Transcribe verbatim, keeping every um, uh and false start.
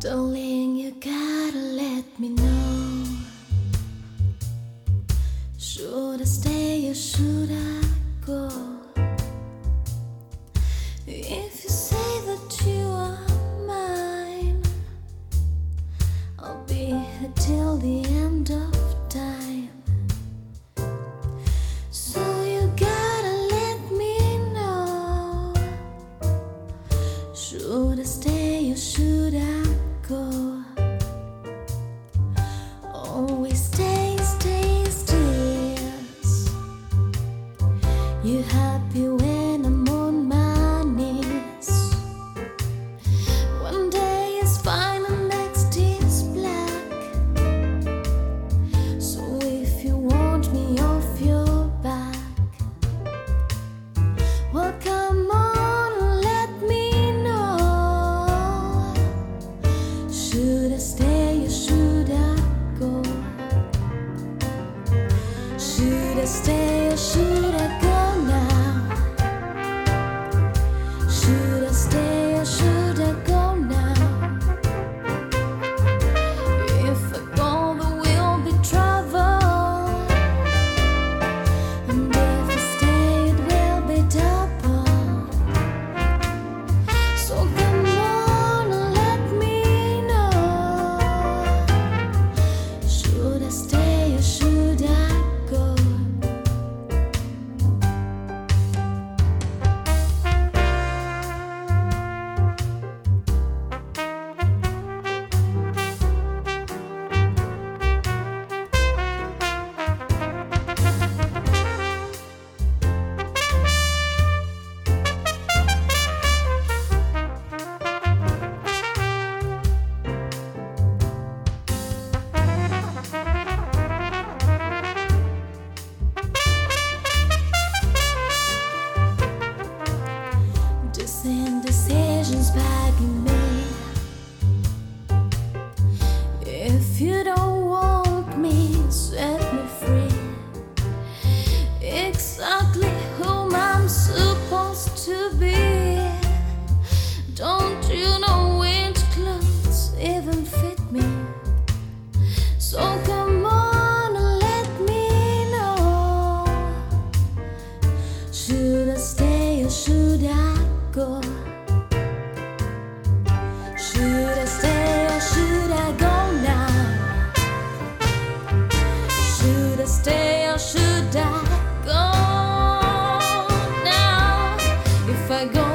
Darling, you gotta let me know. Should I stay or should I go? If you say that you are mine, I'll be here till the end of time. So you gotta let me know. Should I stay or should I go? Always stay, stay, stays. You happy when I'm on my knees? One day is fine and next is black. So if you want me off your back, well come on, let me know. Should I stay or should I go? Should I stay or should I go now? Should I stay or should I go now? If I go, there will be trouble, and if I stay, it will be double. So come on and let me know. Should I stay or should I go? Indecisions bagging me. If you don't want me, set me free. Exactly whom I'm supposed to be. Don't you know which clothes even fit me? So come on and let me know. Should I stay or should I go? Should I stay or should I go now? Should I stay or should I go now? If I go